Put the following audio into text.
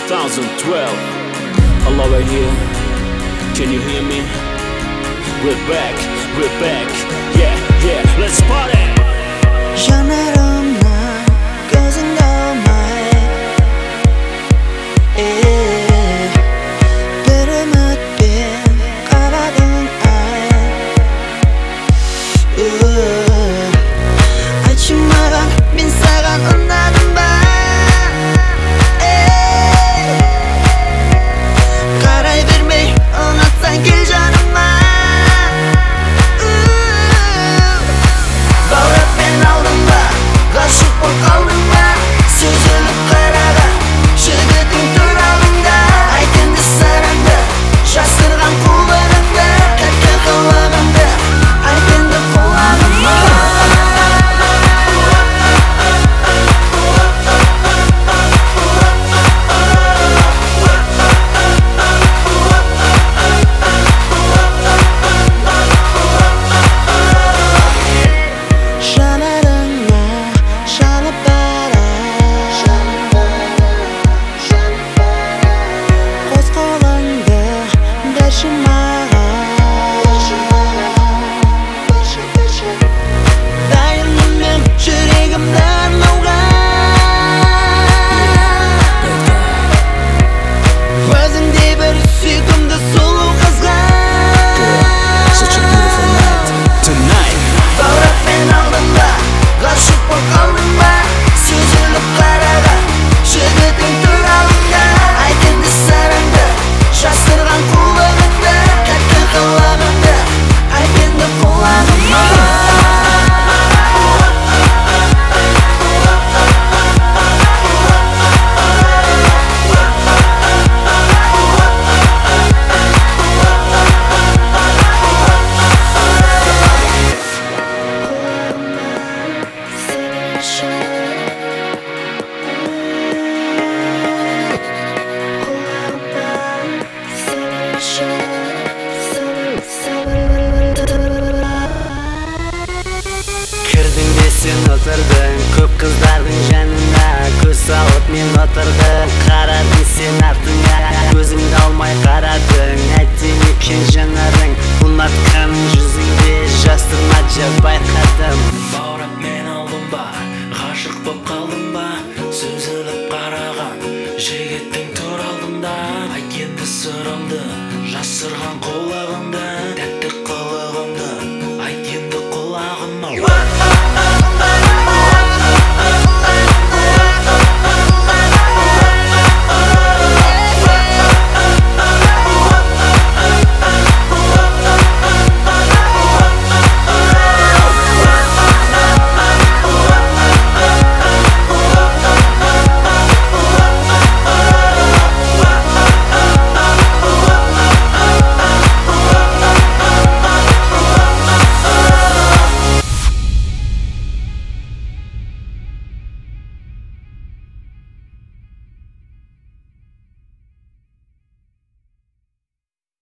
2012. All over here. Can you hear me? We're back, yeah, let's party! жанарымнан көзіңді алмай бір үмітпен қарадың ай айтшы маған мен саған ұнадым ба қарай бермей ұнатсаң кел жаныма баураппен алдың ба ғашық боп қалдың ба сүзіліп қараған жігітің тұр алдыңда айт енді сырыңды жасырған қулығыңды тәтті қылығыңды айт енді құлағыма жанарыңа жанып бара қос қолыңды берші маған дайынмын мен жүрегімді арнауға өзіңдей бір сүйкімді сұлу қызға баураппен алдың ба ғашық боп қалдың ба сүзіліп қараған жігітің тұр алдыңда айт енді сырыңды жасырған қулығыңды тәтті қылығыңды айт енді құлағыма кірдің де сен отырдың көп қыздардың жанына көз салып мен отырдым қарадың сен артыңа көзіңді алмай қарадың әттең екен жанарың ұнатқаның жүзіңде жасырмашы байқадым баураппен алдың ба ғашық боп қалдың ба сүзіліп қараған жігіттің тұр алдында айт енді сырыңды жасырған қулығыңды